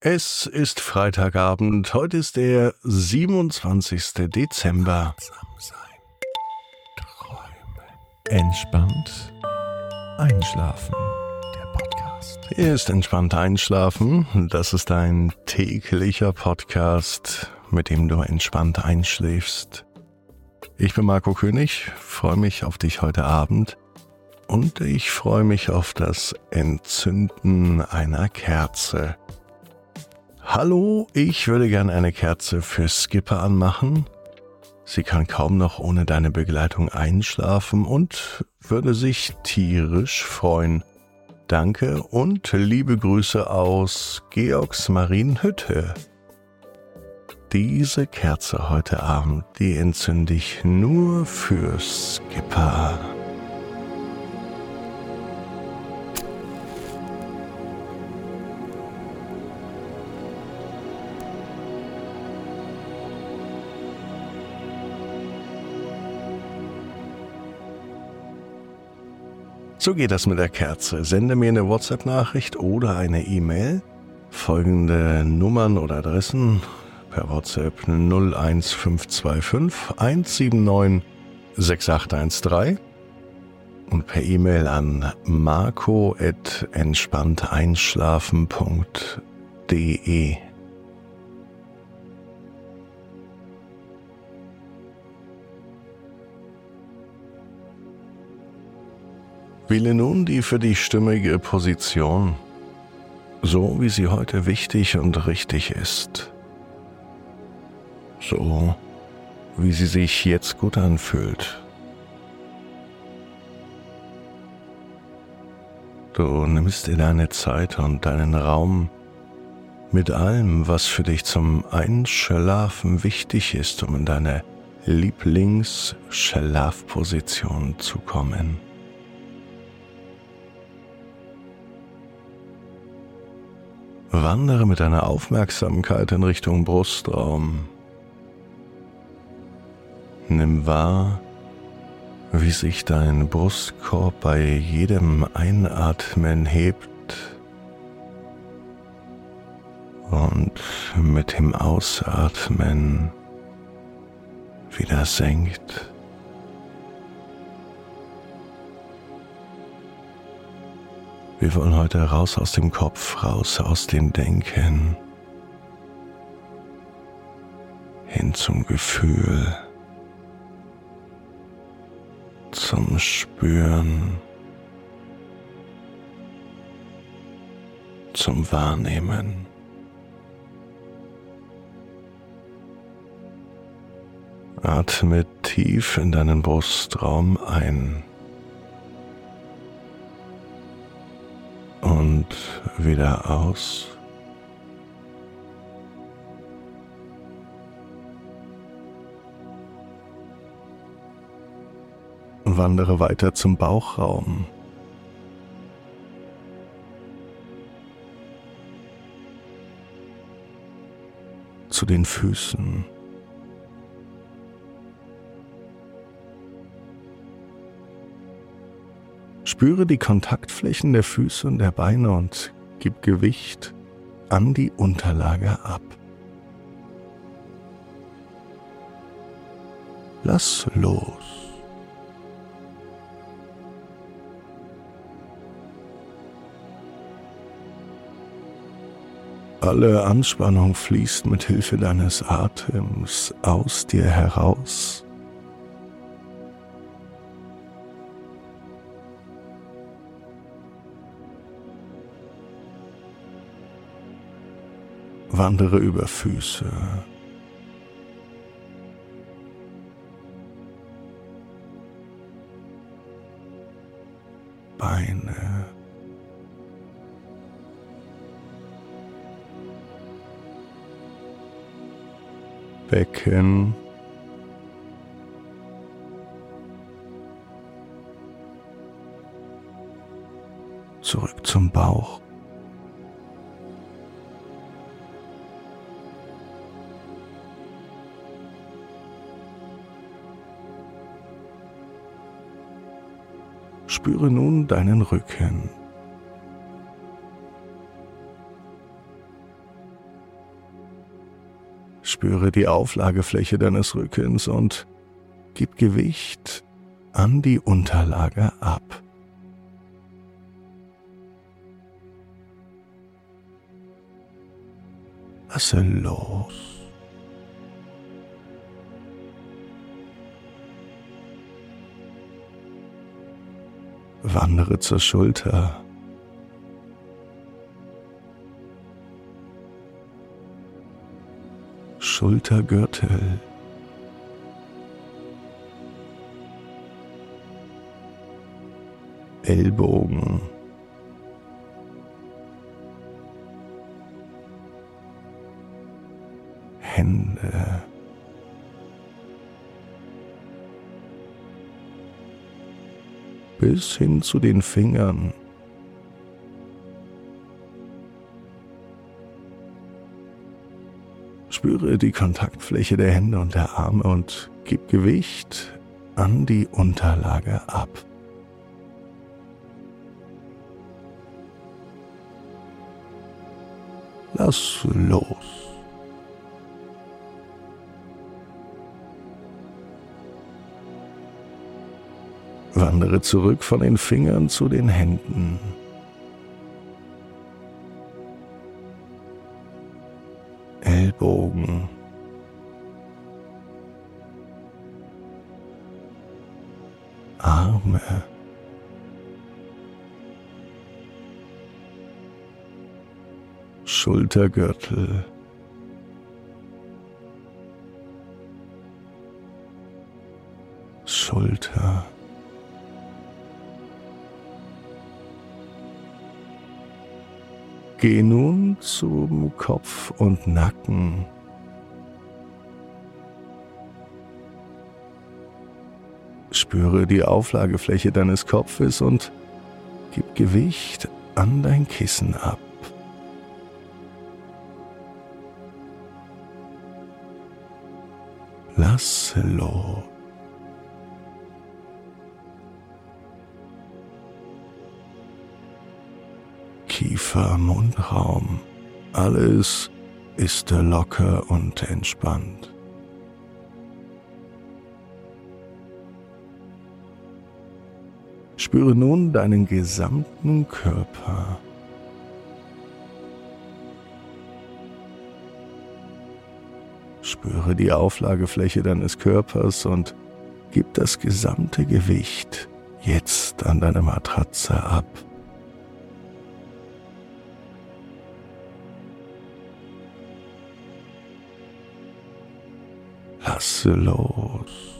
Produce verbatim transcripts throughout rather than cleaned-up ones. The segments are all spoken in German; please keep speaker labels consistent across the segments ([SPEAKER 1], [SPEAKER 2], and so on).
[SPEAKER 1] Es ist Freitagabend, heute ist der siebenundzwanzigster Dezember.
[SPEAKER 2] Entspannt einschlafen, der Podcast.
[SPEAKER 1] Hier ist Entspannt einschlafen, das ist ein täglicher Podcast, mit dem du entspannt einschläfst. Ich bin Marco König, freue mich auf dich heute Abend und ich freue mich auf das Entzünden einer Kerze. Hallo, ich würde gerne eine Kerze für Skipper anmachen. Sie kann kaum noch ohne deine Begleitung einschlafen und würde sich tierisch freuen. Danke und liebe Grüße aus Georgsmarienhütte. Diese Kerze heute Abend, die entzünde ich nur für Skipper. So geht das mit der Kerze. Sende mir eine WhatsApp-Nachricht oder eine E-Mail. Folgende Nummern oder Adressen per WhatsApp null eins fünf zwei fünf eins sieben neun sechs acht eins drei und per E-Mail an marco at entspannteinschlafen punkt de. Wähle nun die für dich stimmige Position, so wie sie heute wichtig und richtig ist. So, wie sie sich jetzt gut anfühlt. Du nimmst dir deine Zeit und deinen Raum mit allem, was für dich zum Einschlafen wichtig ist, um in deine Lieblingsschlafposition zu kommen. Wandere mit deiner Aufmerksamkeit in Richtung Brustraum. Nimm wahr, wie sich dein Brustkorb bei jedem Einatmen hebt und mit dem Ausatmen wieder senkt. Wir wollen heute raus aus dem Kopf, raus aus dem Denken, hin zum Gefühl, zum Spüren, zum Wahrnehmen. Atme tief in deinen Brustraum ein. Und wieder aus. Wandere weiter zum Bauchraum. Zu den Füßen. Spüre die Kontaktflächen der Füße und der Beine und gib Gewicht an die Unterlage ab. Lass los. Alle Anspannung fließt mit Hilfe deines Atems aus dir heraus. Wandere über Füße, Beine, Becken, zurück zum Bauch. Spüre nun deinen Rücken. Spüre die Auflagefläche deines Rückens und gib Gewicht an die Unterlage ab. Lasse los. Wandere zur Schulter. Schultergürtel. Ellbogen. Hände. Bis hin zu den Fingern. Spüre die Kontaktfläche der Hände und der Arme und gib Gewicht an die Unterlage ab. Lass los. Wandere zurück von den Fingern zu den Händen. Ellbogen. Arme. Schultergürtel. Schulter. Geh nun zum Kopf und Nacken. Spüre die Auflagefläche deines Kopfes und gib Gewicht an dein Kissen ab. Lass los. Kiefer, Mundraum, alles ist locker und entspannt. Spüre nun deinen gesamten Körper. Spüre die Auflagefläche deines Körpers und gib das gesamte Gewicht jetzt an deine Matratze ab. Lasse los.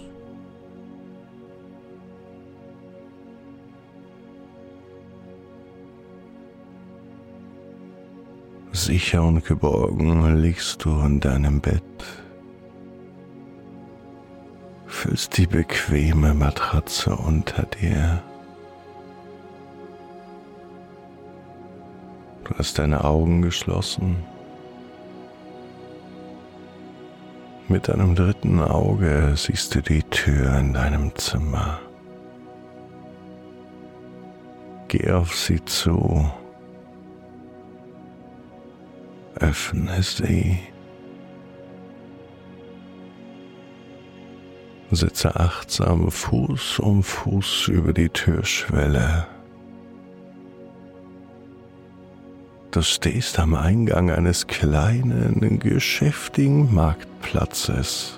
[SPEAKER 1] Sicher und geborgen liegst du in deinem Bett. Fühlst die bequeme Matratze unter dir. Du hast deine Augen geschlossen. Mit deinem dritten Auge siehst du die Tür in deinem Zimmer. Geh auf sie zu. Öffne sie. Sitze achtsam Fuß um Fuß über die Türschwelle. Du stehst am Eingang eines kleinen, geschäftigen Marktplatzes.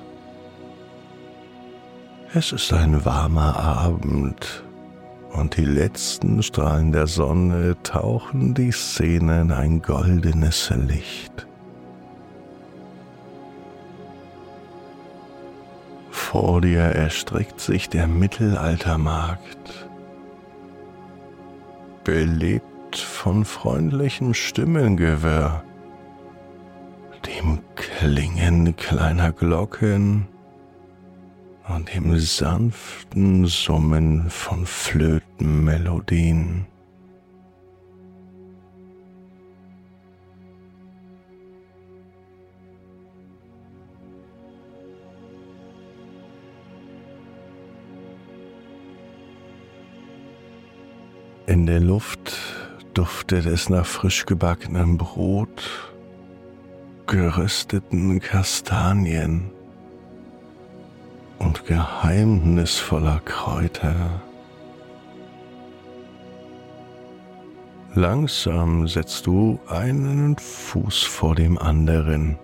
[SPEAKER 1] Es ist ein warmer Abend und die letzten Strahlen der Sonne tauchen die Szene in ein goldenes Licht. Vor dir erstreckt sich der Mittelaltermarkt, belebt von freundlichem Stimmengewirr, dem Klingen kleiner Glocken und dem sanften Summen von Flötenmelodien. In der Luft duftet es nach frisch gebackenem Brot, gerösteten Kastanien und geheimnisvoller Kräuter. Langsam setzt du einen Fuß vor dem anderen.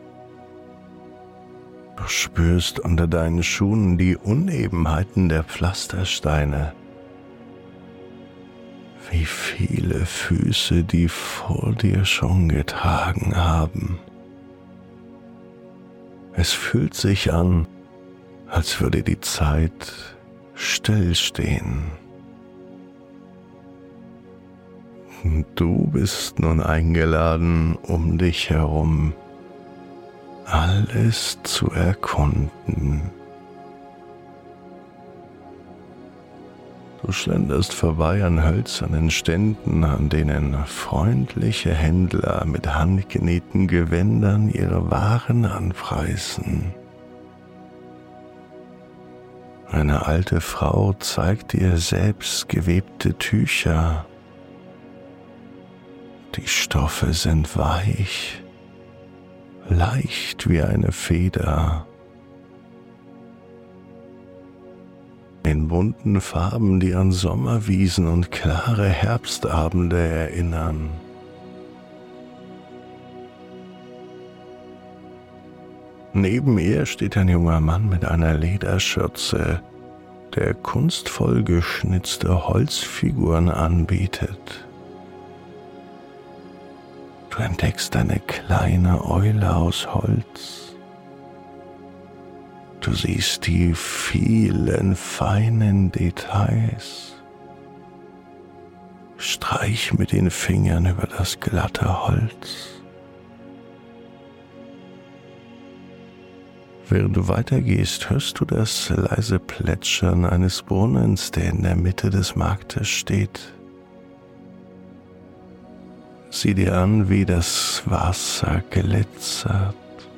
[SPEAKER 1] Du spürst unter deinen Schuhen die Unebenheiten der Pflastersteine. Wie viele Füße die vor dir schon getragen haben. Es fühlt sich an, als würde die Zeit stillstehen. Du bist nun eingeladen, um dich herum alles zu erkunden. Du schlenderst vorbei an hölzernen Ständen, an denen freundliche Händler mit handgenähten Gewändern ihre Waren anpreisen. Eine alte Frau zeigt dir selbst gewebte Tücher. Die Stoffe sind weich, leicht wie eine Feder. In bunten Farben, die an Sommerwiesen und klare Herbstabende erinnern. Neben ihr steht ein junger Mann mit einer Lederschürze, der kunstvoll geschnitzte Holzfiguren anbietet. Du entdeckst eine kleine Eule aus Holz. Du siehst die vielen feinen Details. Streich mit den Fingern über das glatte Holz. Während du weitergehst, hörst du das leise Plätschern eines Brunnens, der in der Mitte des Marktes steht. Sieh dir an, wie das Wasser glitzert.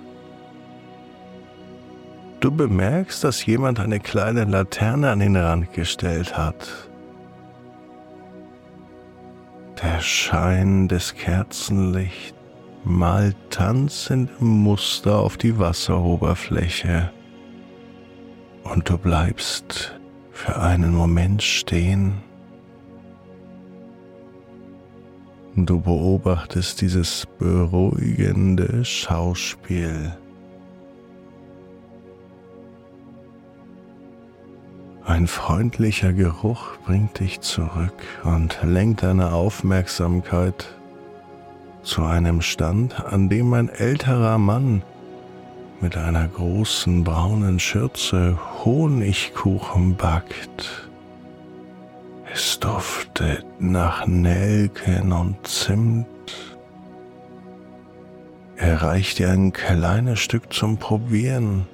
[SPEAKER 1] Du bemerkst, dass jemand eine kleine Laterne an den Rand gestellt hat. Der Schein des Kerzenlichts malt tanzende Muster auf die Wasseroberfläche. Und du bleibst für einen Moment stehen. Du beobachtest dieses beruhigende Schauspiel. Ein freundlicher Geruch bringt dich zurück und lenkt deine Aufmerksamkeit zu einem Stand, an dem ein älterer Mann mit einer großen braunen Schürze Honigkuchen backt. Es duftet nach Nelken und Zimt. Er reicht dir ein kleines Stück zum Probieren.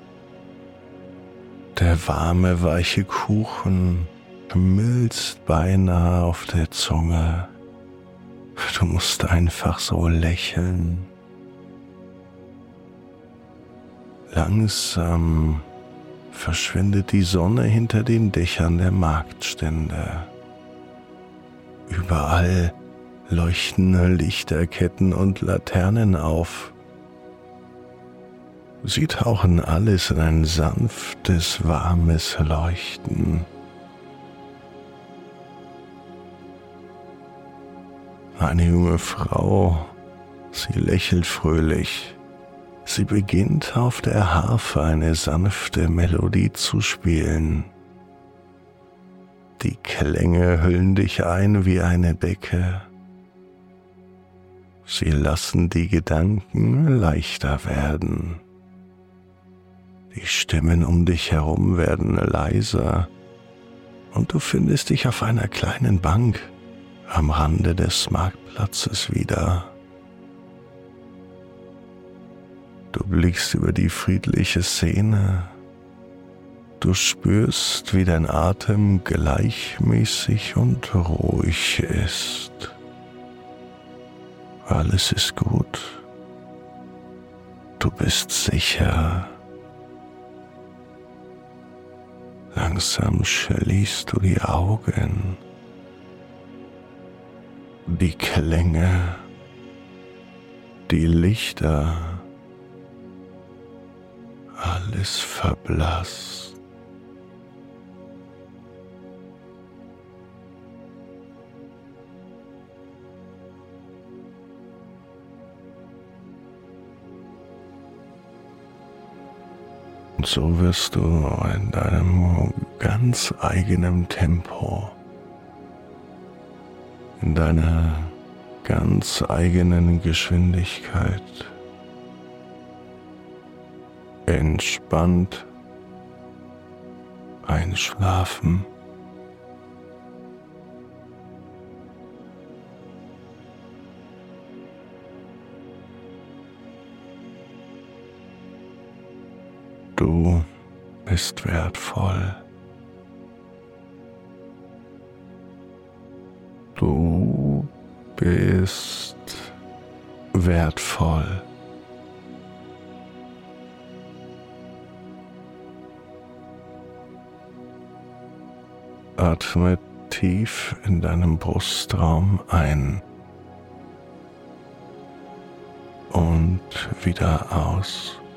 [SPEAKER 1] Der warme, weiche Kuchen schmilzt beinahe auf der Zunge. Du musst einfach so lächeln. Langsam verschwindet die Sonne hinter den Dächern der Marktstände. Überall leuchten Lichterketten und Laternen auf. Sie tauchen alles in ein sanftes, warmes Leuchten. Eine junge Frau, sie lächelt fröhlich. Sie beginnt auf der Harfe eine sanfte Melodie zu spielen. Die Klänge hüllen dich ein wie eine Decke. Sie lassen die Gedanken leichter werden. Die Stimmen um dich herum werden leiser und du findest dich auf einer kleinen Bank am Rande des Marktplatzes wieder. Du blickst über die friedliche Szene. Du spürst, wie dein Atem gleichmäßig und ruhig ist. Alles ist gut. Du bist sicher. Langsam schließt du die Augen. Die Klänge, die Lichter ist verblasst. Und so wirst du in deinem ganz eigenen Tempo, in deiner ganz eigenen Geschwindigkeit entspannt einschlafen. Du bist wertvoll. Du bist wertvoll. Atme tief in deinem Brustraum ein und wieder aus.